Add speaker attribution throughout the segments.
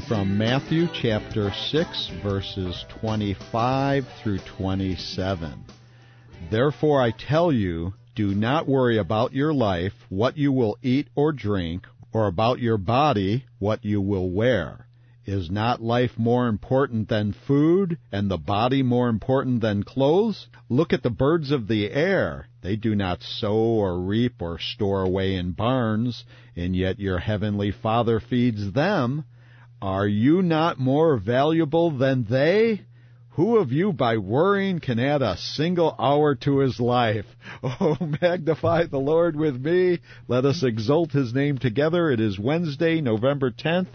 Speaker 1: from Matthew chapter 6, verses 25 through 27. Therefore I tell you, do not worry about your life, what you will eat or drink, or about your body, what you will wear. Is not life more important than food, and the body more important than clothes? Look at the birds of the air. They do not sow or reap or store away in barns, and yet your heavenly Father feeds them. Are you not more valuable than they? Who of you by worrying can add a single hour to his life? Oh, magnify the Lord with me. Let us exalt his name together. It is Wednesday, November 10th.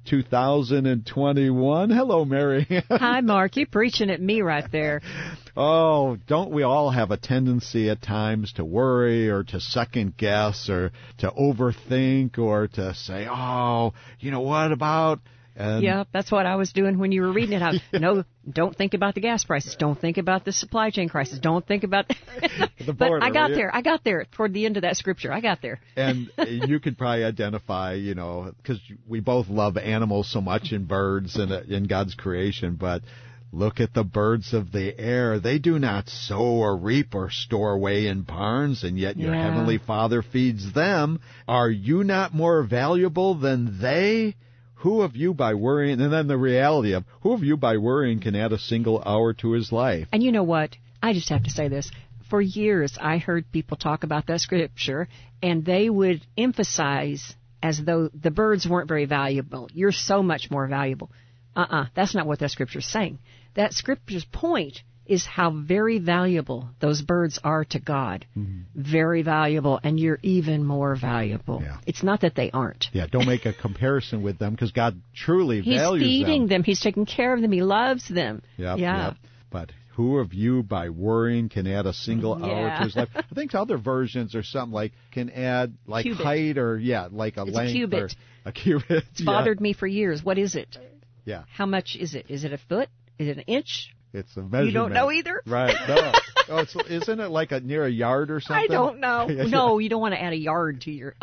Speaker 1: 2021. Hello, Mary.
Speaker 2: Hi, Mark. You're preaching at me right there.
Speaker 1: Oh, don't we all have a tendency at times to worry or to second guess or to overthink or to say, oh, you know, what about...
Speaker 2: Yeah, that's what I was doing when you were reading it. No, don't think about the gas prices. Don't think about the supply chain crisis. Don't think about...
Speaker 1: the border,
Speaker 2: but I got there toward the end of that scripture. I got there.
Speaker 1: And you could probably identify, you know, because we both love animals so much and birds and in God's creation, but look at the birds of the air. They do not sow or reap or store away in barns, and yet your heavenly Father feeds them. Are you not more valuable than they? Who of you by worrying, and then the reality of, who of you by worrying can add a single hour to his life?
Speaker 2: And you know what? I just have to say this. For years, I heard people talk about that scripture, and they would emphasize as though the birds weren't very valuable. You're so much more valuable. That's not what that scripture is saying. That scripture's point is how very valuable those birds are to God. Mm-hmm. Very valuable, and you're even more valuable. Yeah. It's not that they aren't.
Speaker 1: Yeah, don't make a comparison with them, because God truly values them.
Speaker 2: He's feeding them. He's taking care of them. He loves them.
Speaker 1: Yep. But who of you, by worrying, can add a single hour to his life? I think other versions are something like, can add, like, cubit. Height or, like,
Speaker 2: it's
Speaker 1: length.
Speaker 2: A cubit.
Speaker 1: Or a cubit.
Speaker 2: It's bothered me for years. What is it?
Speaker 1: Yeah.
Speaker 2: How much is it? Is it a foot? Is it an inch?
Speaker 1: It's a measurement.
Speaker 2: You don't know either?
Speaker 1: Right. No. Isn't it like near a yard or something?
Speaker 2: I don't know. No, you don't want to add a yard to your...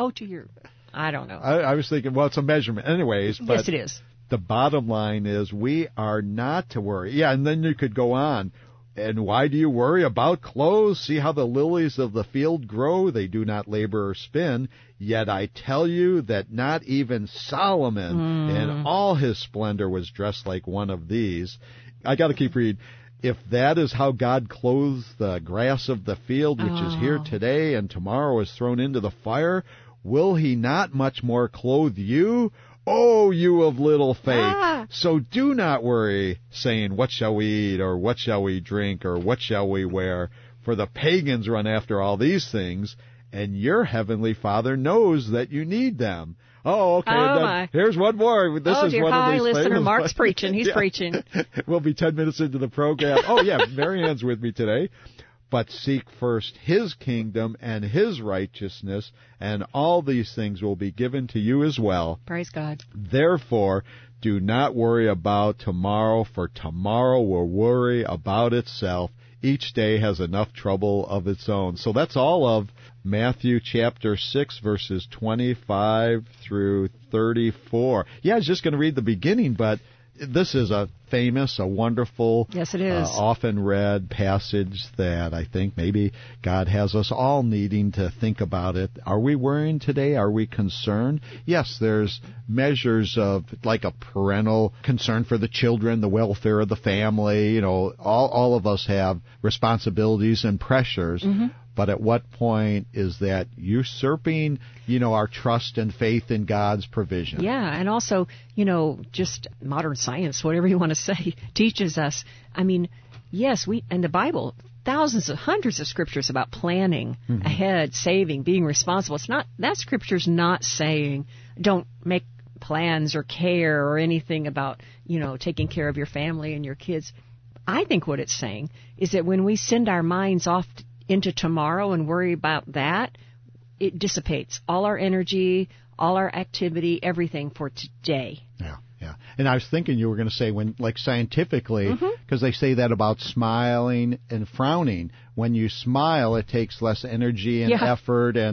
Speaker 2: I don't know.
Speaker 1: I was thinking, well, it's a measurement. Anyways. But
Speaker 2: yes, it is.
Speaker 1: The bottom line is we are not to worry. Yeah, and then you could go on. And why do you worry about clothes? See how the lilies of the field grow? They do not labor or spin. Yet I tell you that not even Solomon in all his splendor was dressed like one of these. I got to keep reading. If that is how God clothes the grass of the field, which is here today and tomorrow is thrown into the fire, will he not much more clothe you? Oh, you of little faith. So do not worry, saying, what shall we eat, or what shall we drink, or what shall we wear? For the pagans run after all these things, and your heavenly Father knows that you need them. Oh, okay.
Speaker 2: My.
Speaker 1: Here's one more. This is
Speaker 2: dear,
Speaker 1: one
Speaker 2: hi,
Speaker 1: of these
Speaker 2: listener.
Speaker 1: famous
Speaker 2: Mark's preaching. He's preaching.
Speaker 1: We'll be 10 minutes into the program. Oh, yeah, Marianne's with me today. But seek first his kingdom and his righteousness, and all these things will be given to you as well.
Speaker 2: Praise God.
Speaker 1: Therefore, do not worry about tomorrow, for tomorrow will worry about itself. Each day has enough trouble of its own. So that's all of Matthew chapter 6, verses 25 through 34. Yeah, I was just going to read the beginning, but this is a famous, a wonderful,
Speaker 2: yes, it is.
Speaker 1: Often read passage that I think maybe God has us all needing to think about it. Are we worrying today? Are we concerned? Yes, there's measures of like a parental concern for the children, the welfare of the family. You know, all of us have responsibilities and pressures. Mm-hmm. But at what point is that usurping, our trust and faith in God's provision?
Speaker 2: Yeah, and also, just modern science, whatever you want to say, teaches us. I mean, yes, and the Bible, hundreds of scriptures about planning ahead, saving, being responsible. That scripture's not saying don't make plans or care or anything about, taking care of your family and your kids. I think what it's saying is that when we send our minds off into tomorrow and worry about that, it dissipates all our energy, all our activity, everything for today.
Speaker 1: Yeah. And I was thinking you were going to say scientifically, because they say that about smiling and frowning. When you smile, it takes less energy and effort,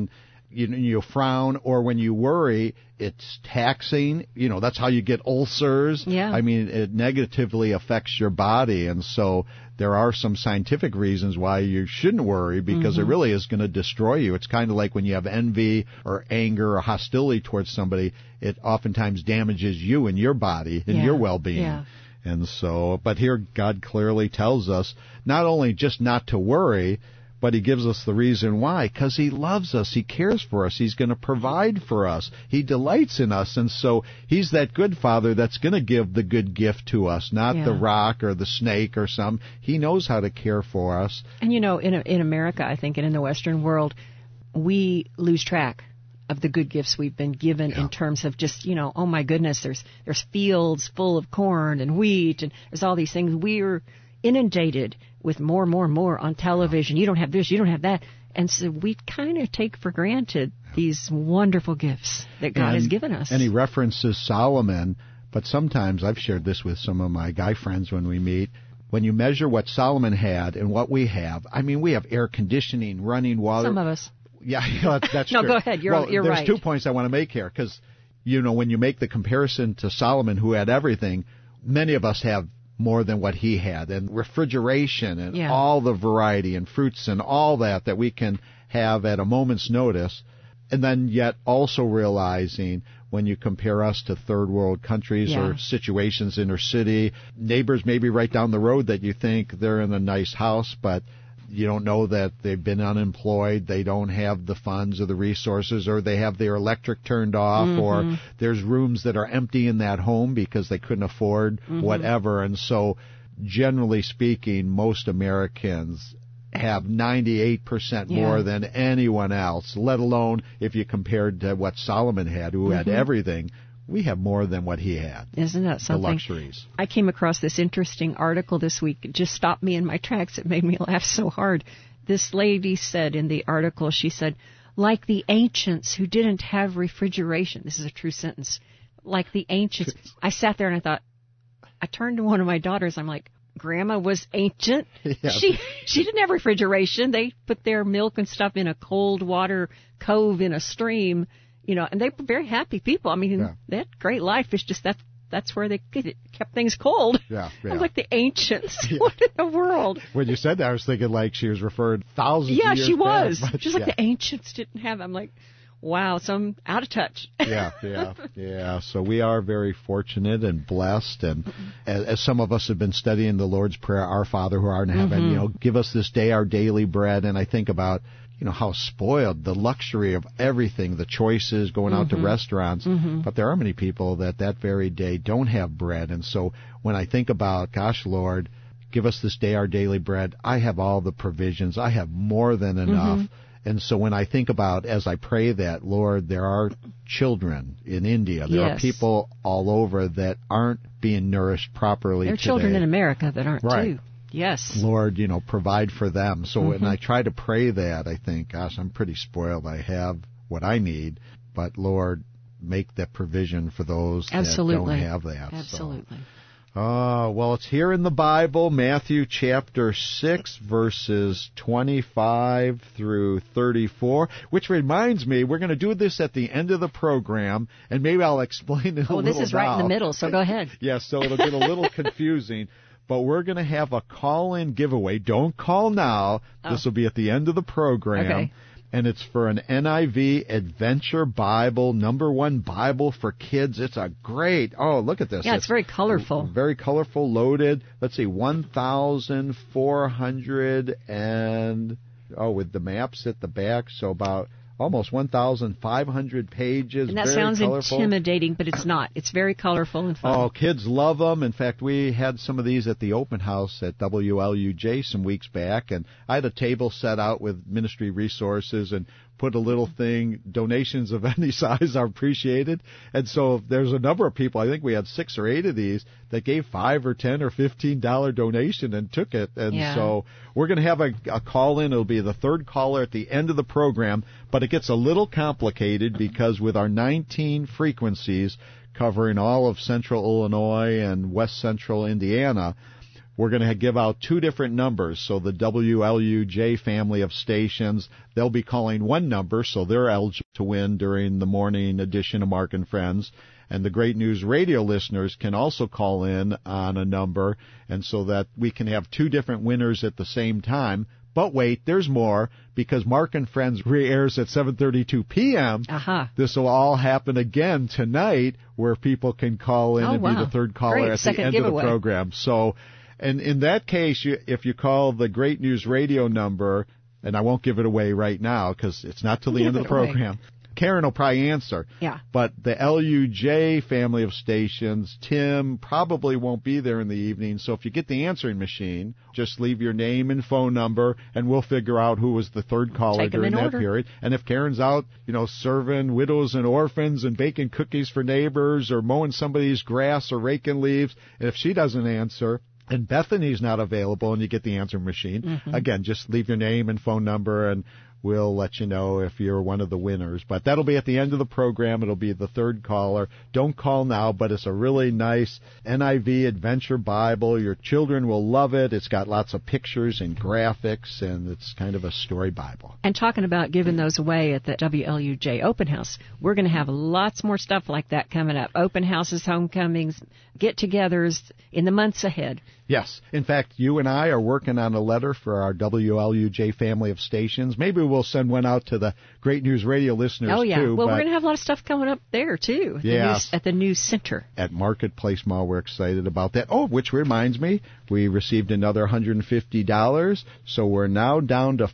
Speaker 1: you frown, or when you worry, it's taxing. That's how you get ulcers.
Speaker 2: Yeah.
Speaker 1: I mean, it negatively affects your body. And so there are some scientific reasons why you shouldn't worry, because it really is going to destroy you. It's kind of like when you have envy or anger or hostility towards somebody, it oftentimes damages you and your body and your well-being.
Speaker 2: Yeah.
Speaker 1: And so, but here God clearly tells us not only just not to worry, but he gives us the reason why, because he loves us, he cares for us, he's going to provide for us, he delights in us, and so he's that good father that's going to give the good gift to us, not the rock or the snake or some. He knows how to care for us.
Speaker 2: And in America, I think, and in the Western world, we lose track of the good gifts we've been given in terms of just, oh my goodness, there's fields full of corn and wheat, and there's all these things. We're inundated with more on television. You don't have this, you don't have that. And so we kind of take for granted these wonderful gifts that God has given us.
Speaker 1: And he references Solomon, but sometimes I've shared this with some of my guy friends when we meet. When you measure what Solomon had and what we have, I mean, we have air conditioning, running water.
Speaker 2: Some of us.
Speaker 1: Yeah, that's
Speaker 2: no,
Speaker 1: true.
Speaker 2: go ahead. You're right.
Speaker 1: There's 2 points I want to make here, because, when you make the comparison to Solomon, who had everything, many of us have more than what he had, and refrigeration and all the variety and fruits and all that we can have at a moment's notice. And then yet also realizing when you compare us to third world countries or situations, inner city, neighbors maybe right down the road that you think they're in a nice house, but you don't know that they've been unemployed, they don't have the funds or the resources, or they have their electric turned off, or there's rooms that are empty in that home because they couldn't afford whatever. And so, generally speaking, most Americans have 98% more than anyone else, let alone if you compared to what Solomon had, who had everything. We have more than what he had.
Speaker 2: Isn't that something?
Speaker 1: The luxuries.
Speaker 2: I came across this interesting article this week. It just stopped me in my tracks. It made me laugh so hard. This lady said in the article, she said, like the ancients who didn't have refrigeration. This is a true sentence. Like the ancients. I sat there and I thought, I turned to one of my daughters. I'm like, Grandma was ancient. Yeah. She didn't have refrigeration. They put their milk and stuff in a cold water cove in a stream. And they were very happy people. I mean, they had a great life. It's just that's where they kept things cold.
Speaker 1: Yeah.
Speaker 2: I'm like the ancients. What in the world?
Speaker 1: When you said that, I was thinking like she was referred thousands of years back.
Speaker 2: Yeah, she was. Just like the ancients didn't have. I'm like, wow, so I'm out of touch.
Speaker 1: Yeah. So we are very fortunate and blessed. And as some of us have been studying the Lord's Prayer, Our Father who art in heaven, give us this day our daily bread. And I think about, how spoiled, the luxury of everything, the choices, going out to restaurants. But there are many people that very day don't have bread. And so when I think about, gosh, Lord, give us this day our daily bread, I have all the provisions. I have more than enough. And so when I think about, as I pray that, Lord, there are children in India, there are people all over that aren't being nourished properly
Speaker 2: today. There are children in America that aren't too. Yes.
Speaker 1: Lord, provide for them. So when I try to pray that, I think, gosh, I'm pretty spoiled. I have what I need. But, Lord, make that provision for those that don't have that.
Speaker 2: Absolutely.
Speaker 1: Well, it's here in the Bible, Matthew chapter 6, verses 25 through 34, which reminds me, we're going to do this at the end of the program, and maybe I'll explain it a little.
Speaker 2: This is right in the middle, so go ahead.
Speaker 1: Yes, so it'll get a little confusing. But we're going to have a call-in giveaway. Don't call now. This will be at the end of the program.
Speaker 2: Okay.
Speaker 1: And it's for an NIV Adventure Bible, #1 Bible for kids. It's a great, look at this.
Speaker 2: Yeah, it's very colorful.
Speaker 1: Very colorful, loaded. Let's see, 1,400 and, with the maps at the back, so about almost 1,500 pages.
Speaker 2: And that
Speaker 1: very
Speaker 2: sounds
Speaker 1: colorful.
Speaker 2: intimidating, but it's not. It's very colorful and fun.
Speaker 1: Oh, kids love them. In fact, we had some of these at the open house at WLUJ some weeks back, and I had a table set out with ministry resources and put a little thing, donations of any size are appreciated. And so there's a number of people, I think we had 6 or 8 of these, that gave $5 or $10 or $15 donation and took it. And so we're going to have a call-in. It'll be the third caller at the end of the program, but it gets a little complicated because with our 19 frequencies covering all of central Illinois and west central Indiana, we're going to give out 2 different numbers. So the WLUJ family of stations, they'll be calling one number, so they're eligible to win during the morning edition of Mark and Friends. And the Great News Radio listeners can also call in on a number, and so that we can have 2 different winners at the same time. But wait, there's more, because Mark and Friends re-airs at 7:32 p.m. This will all happen again tonight, where people can call in and be the third caller at the end of the program. So, and in that case, if you call the Great News Radio number, and I won't give it away right now because it's not till the end of the program. Karen will probably answer.
Speaker 2: Yeah.
Speaker 1: But the LUJ family of stations, Tim probably won't be there in the evening. So if you get the answering machine, just leave your name and phone number, and we'll figure out who was the third caller during that period. And if Karen's out, serving widows and orphans and baking cookies for neighbors or mowing somebody's grass or raking leaves, and if she doesn't answer, and Bethany's not available and you get the answering machine, again, just leave your name and phone number, and we'll let you know if you're one of the winners. But that'll be at the end of the program. It'll be the third caller. Don't call now, but it's a really nice NIV Adventure Bible. Your children will love it. It's got lots of pictures and graphics, and it's kind of a story Bible.
Speaker 2: And talking about giving those away at the WLUJ Open House, we're going to have lots more stuff like that coming up. Open houses, homecomings, get-togethers in the months ahead.
Speaker 1: Yes. In fact, you and I are working on a letter for our WLUJ family of stations. Maybe we'll send one out to the Great News Radio listeners, too.
Speaker 2: Well, we're going to have a lot of stuff coming up there, too, at the News Center. At
Speaker 1: Marketplace Mall, we're excited about that. Oh, which reminds me, we received another $150, so we're now down to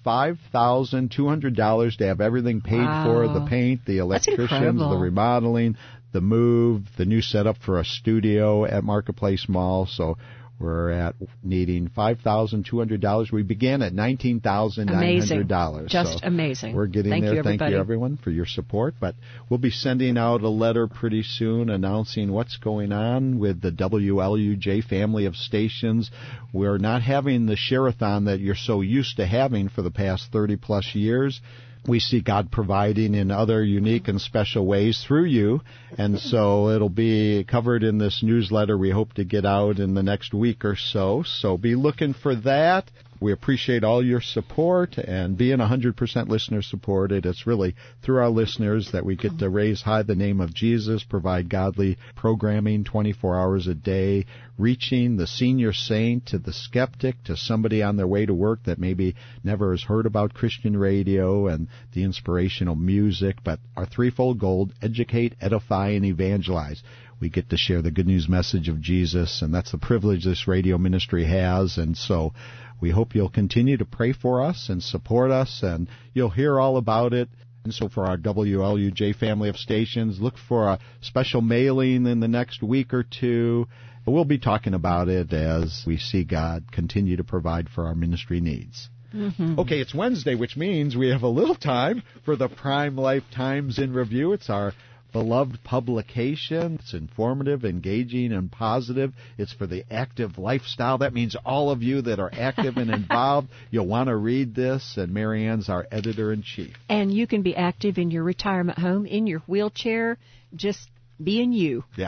Speaker 1: $5,200 to have everything paid for, the paint, the electricians, the remodeling, the move, the new setup for a studio at Marketplace Mall. So we're at needing $5,200. We began at $19,900.
Speaker 2: Just amazing.
Speaker 1: We're getting there. Thank you, everyone, for your support. But we'll be sending out a letter pretty soon announcing what's going on with the WLUJ family of stations. We're not having the share-a-thon that you're so used to having for the past 30-plus years. We see God providing in other unique and special ways through you, and so it'll be covered in this newsletter we hope to get out in the next week or so. So be looking for that. We appreciate all your support, and being 100% listener-supported, it's really through our listeners that we get to raise high the name of Jesus, provide godly programming 24 hours a day, reaching the senior saint to the skeptic, to somebody on their way to work that maybe never has heard about Christian radio and the inspirational music. But our threefold goal: educate, edify, and evangelize. We get to share the good news message of Jesus, and that's the privilege this radio ministry has. And so we hope you'll continue to pray for us and support us, and you'll hear all about it. And so for our WLUJ family of stations, look for a special mailing in the next week or two. We'll be talking about it as we see God continue to provide for our ministry needs. Okay, it's Wednesday, which means we have a little time for the Prime Life Times in Review. It's our beloved publication. It's informative, engaging, and positive. It's for the active lifestyle. That means all of you that are active and involved, you'll want to read this, and Marianne's our editor-in-chief.
Speaker 2: And you can be active in your retirement home, in your wheelchair, just being you.
Speaker 1: Yeah.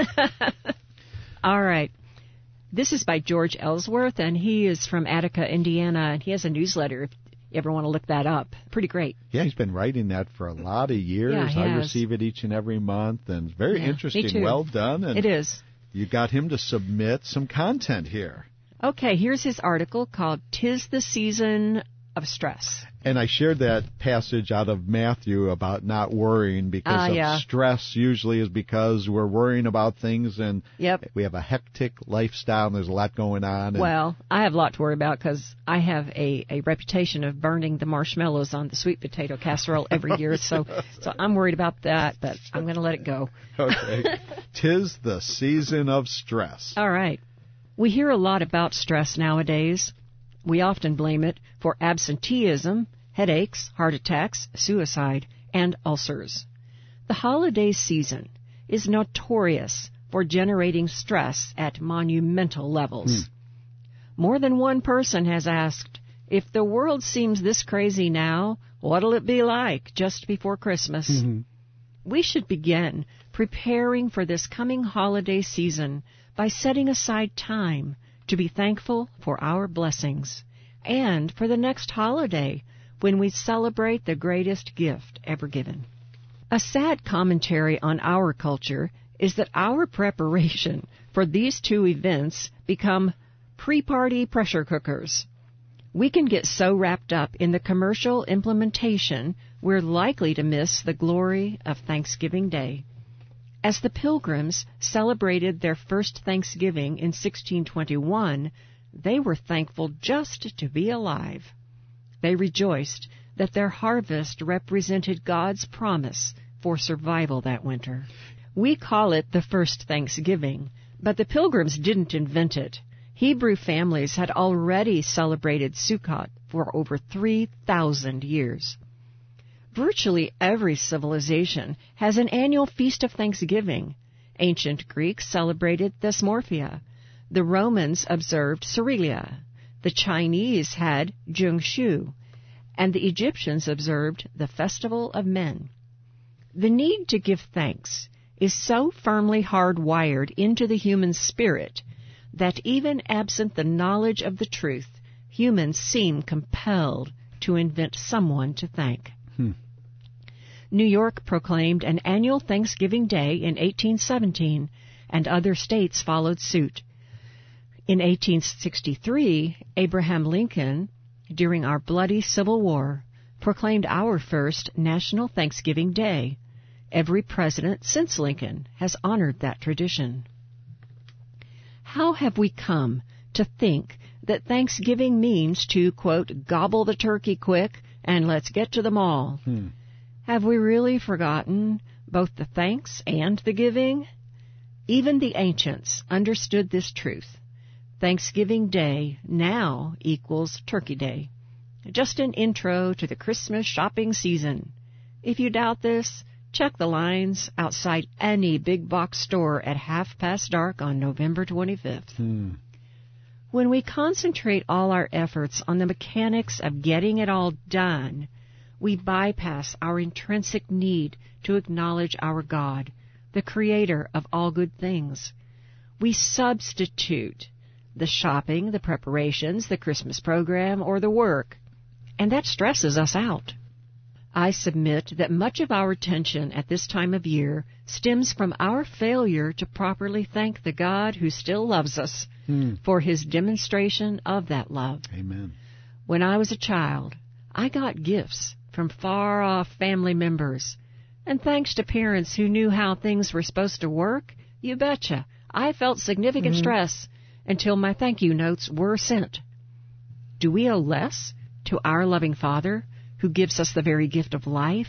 Speaker 2: All right. This is by George Ellsworth, and he is from Attica, Indiana, and he has a newsletter if you ever want to look that up. Pretty great.
Speaker 1: Yeah, he's been writing that for a lot of years.
Speaker 2: Yeah,
Speaker 1: I receive it each and every month, and it's very interesting.
Speaker 2: Me too.
Speaker 1: Well done. And
Speaker 2: it is.
Speaker 1: You got him to submit some content here.
Speaker 2: Okay, here's his article called "'Tis the Season of Stress."
Speaker 1: And I shared that passage out of Matthew about not worrying because stress usually is because we're worrying about things, and we have a hectic lifestyle and there's a lot going on.
Speaker 2: Well, I have a lot to worry about because I have a reputation of burning the marshmallows on the sweet potato casserole every year, so I'm worried about that, but I'm going to let it go.
Speaker 1: Okay. 'Tis the season of stress.
Speaker 2: All right. We hear a lot about stress nowadays. We often blame it for absenteeism, headaches, heart attacks, suicide, and ulcers. The holiday season is notorious for generating stress at monumental levels. More than one person has asked, if the world seems this crazy now, what'll it be like just before Christmas? We should begin preparing for this coming holiday season by setting aside time to be thankful for our blessings, and for the next holiday when we celebrate the greatest gift ever given. A sad commentary on our culture is that our preparation for these two events become pre-party pressure cookers. We can get so wrapped up in the commercial implementation, we're likely to miss the glory of Thanksgiving Day. As the Pilgrims celebrated their first Thanksgiving in 1621, they were thankful just to be alive. They rejoiced that their harvest represented God's promise for survival that winter. We call it the first Thanksgiving, but the Pilgrims didn't invent it. Hebrew families had already celebrated Sukkot for over 3,000 years. Virtually every civilization has an annual feast of Thanksgiving. Ancient Greeks celebrated Thesmorphia. The Romans observed Cerilia. The Chinese had Jungshu. And the Egyptians observed the Festival of Men. The need to give thanks is so firmly hardwired into the human spirit that even absent the knowledge of the truth, humans seem compelled to invent someone to thank. New York proclaimed an annual Thanksgiving Day in 1817, and other states followed suit. In 1863, Abraham Lincoln, during our bloody Civil War, proclaimed our first National Thanksgiving Day. Every president since Lincoln has honored that tradition. How have we come to think that Thanksgiving means to, quote, gobble the turkey quick and let's get to the mall? Have we really forgotten both the thanks and the giving? Even the ancients understood this truth. Thanksgiving Day now equals Turkey Day. Just an intro to the Christmas shopping season. If you doubt this, check the lines outside any big box store at dark on November 25th. When we concentrate all our efforts on the mechanics of getting it all done, we bypass our intrinsic need to acknowledge our God, the creator of all good things. We substitute the shopping, the preparations, the Christmas program, or the work, and that stresses us out. I submit that much of our tension at this time of year stems from our failure to properly thank the God who still loves us for his demonstration of that love.
Speaker 1: Amen.
Speaker 2: When I was a child, I got gifts from far-off family members, and thanks to parents who knew how things were supposed to work, you betcha, I felt significant stress until my thank you notes were sent. Do we owe less to our loving Father who gives us the very gift of life?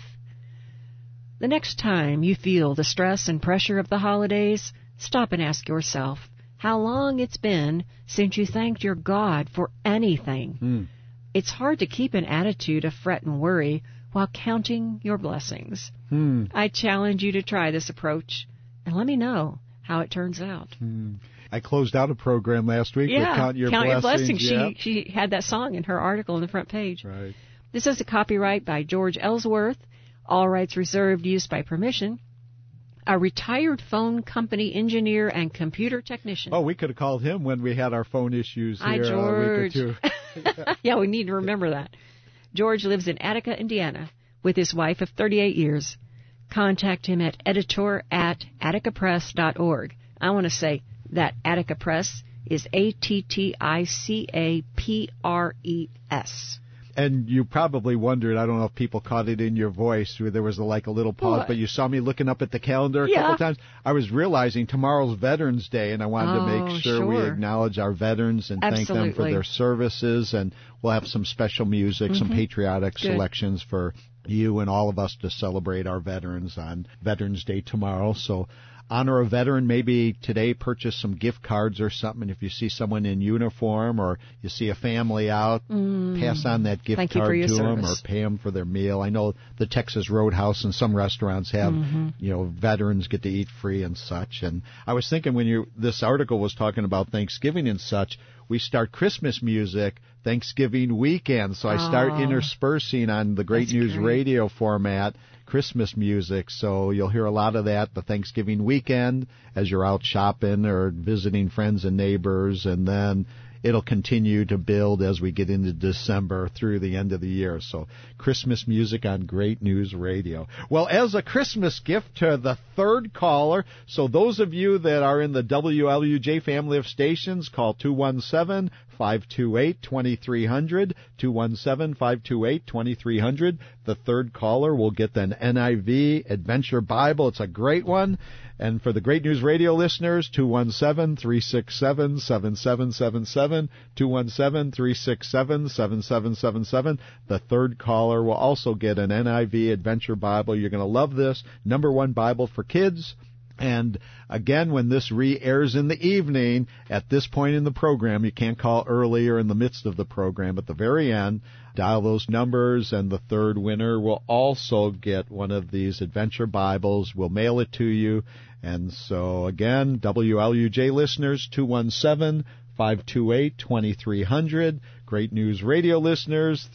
Speaker 2: The next time you feel the stress and pressure of the holidays, stop and ask yourself how long it's been since you thanked your God for anything. It's hard to keep an attitude of fret and worry while counting your blessings. I challenge you to try this approach, and let me know how it turns out.
Speaker 1: I closed out a program last week with Count Your Blessings.
Speaker 2: Yeah. She had that song in her article on the front page.
Speaker 1: Right.
Speaker 2: This is a copyright by George Ellsworth, all rights reserved, use by permission. A retired phone company engineer and computer technician.
Speaker 1: Oh, we could have called him when we had our phone issues here.
Speaker 2: Hi, George.
Speaker 1: A week or two.
Speaker 2: Yeah, we need to remember that. George lives in Attica, Indiana, with his wife of 38 years. Contact him at editor@atticapress.org. I want to say that Attica Press is ATTICAPRES.
Speaker 1: And you probably wondered, I don't know if people caught it in your voice, there was a little pause, but you saw me looking up at the calendar a couple times. I was realizing tomorrow's Veterans Day, and I wanted to make sure we acknowledge our veterans and thank them for their services. And we'll have some special music, some patriotic selections for you and all of us to celebrate our veterans on Veterans Day tomorrow. So honor a veteran. Maybe today purchase some gift cards or something. And if you see someone in uniform or you see a family out, pass on that gift card to them or pay them for their meal. I know the Texas Roadhouse and some restaurants have, veterans get to eat free and such. And I was thinking when this article was talking about Thanksgiving and such, we start Christmas music Thanksgiving weekend. So I start interspersing on the Great News Radio format Christmas music. So you'll hear a lot of that the Thanksgiving weekend as you're out shopping or visiting friends and neighbors, and then it'll continue to build as we get into December through the end of the year. So Christmas music on Great News Radio. Well, as a Christmas gift to the third caller, so those of you that are in the WLUJ family of stations, call 217-528-2300, 217-528-2300. The third caller will get an NIV Adventure Bible. It's a great one. And for the Great News Radio listeners, 217-367-7777, 217-367-7777. The third caller will also get an NIV Adventure Bible. You're going to love this. #1 Bible for kids. And again, when this re-airs in the evening, at this point in the program, you can't call early or in the midst of the program. At the very end, dial those numbers, and the third winner will also get one of these Adventure Bibles. We'll mail it to you. And so, again, WLUJ listeners, 217-528-2300. Great News Radio listeners,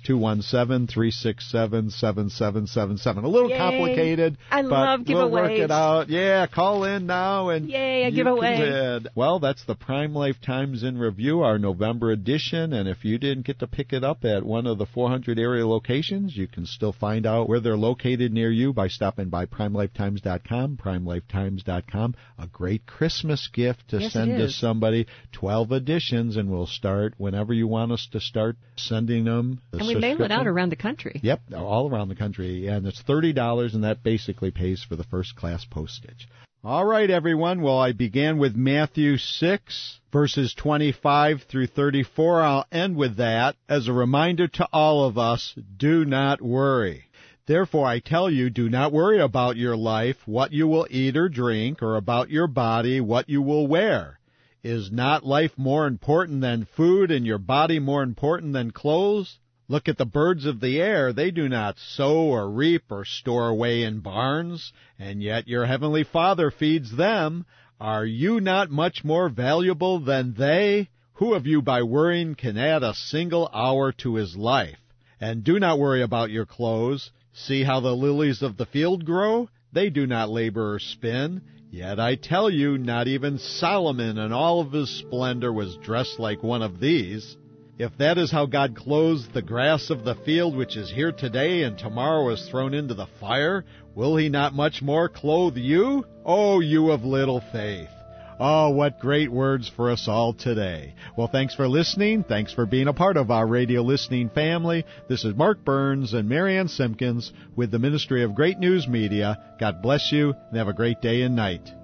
Speaker 1: 217-367-7777. A little complicated,
Speaker 2: I love
Speaker 1: but we'll work
Speaker 2: giveaways.
Speaker 1: it out. Yeah, call in now and
Speaker 2: Yay, a
Speaker 1: you
Speaker 2: giveaway.
Speaker 1: can win. Well, that's the Prime Life Times in Review, our November edition. And if you didn't get to pick it up at one of the 400 area locations, you can still find out where they're located near you by stopping by PrimeLifeTimes.com, PrimeLifeTimes.com. A great Christmas gift to send to somebody. 12 editions, and we'll start whenever you want us to start sending them.
Speaker 2: And we mail it out around the country.
Speaker 1: Yep, all around the country. And it's $30, and that basically pays for the first-class postage. All right, everyone. Well, I began with Matthew 6, verses 25 through 34. I'll end with that as a reminder to all of us, do not worry. Therefore, I tell you, do not worry about your life, what you will eat or drink, or about your body, what you will wear. Is not life more important than food, and your body more important than clothes? Look at the birds of the air. They do not sow or reap or store away in barns, and yet your heavenly Father feeds them. Are you not much more valuable than they? Who of you by worrying can add a single hour to his life? And do not worry about your clothes. See how the lilies of the field grow? They do not labor or spin. Yet I tell you, not even Solomon in all of his splendor was dressed like one of these. If that is how God clothes the grass of the field, which is here today and tomorrow is thrown into the fire, will he not much more clothe you? Oh, you of little faith. Oh, what great words for us all today. Well, thanks for listening. Thanks for being a part of our radio listening family. This is Mark Burns and Marianne Simpkins with the Ministry of Great News Media. God bless you and have a great day and night.